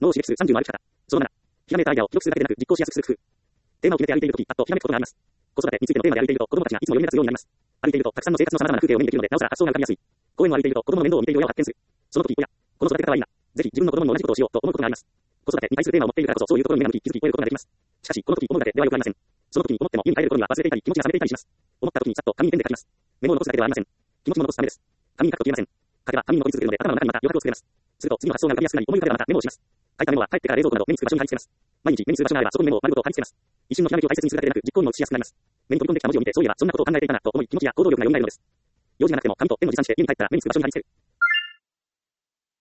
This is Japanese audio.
脳を刺激する30の歩き方。その7、ひらめいたアイデアを記録するだけでなく実行しやすくする工夫。テーマを決めて歩いているとき、パッとひらめくことがあります。子育てについてのテーマで歩いていると、子供たちがいつも読み立つようになります。歩いていると、たくさんの生活の様々な風景を目にできるので、なおさら発想が浮かびやすい。公園を歩いていると、子供の面倒を見ている親を発見する。その時、親、この育て方はいいな。ぜひ自分の子供にも同じことをしようと思うことがあります。子育てに対するテーマを持っているからこそ、そういうところに目が向き、気づき終えることができます。しかし、この時思うだけではよくありません。その時に思っても家に帰る頃には忘れていたり、気持ちが冷めていたりします。思った時にさっと紙にペンで書きます。メモを残すだけではありません。気持ちも残すためです。紙に書くと消えません。書けば紙に残り続けるので、頭の中にまた余白を作れます。すると次の発想が浮かびやすくなり、思い浮かべばまたメモをします。書いたメモは帰ってから冷蔵庫など目につく場所に貼り付けます。毎日目にする場所があればそこにメモを丸ごと貼り付けます。一瞬のひらめきを大切にするだけでなく、実行にも移しやすくなります。目に飛び込んできた文字を見て、そういえばそんなことを考えていたなと思い、気持ちや行動力が蘇るのです。用事がなくても紙とペンを持参して家に帰ったら目につく場所に貼り付ける。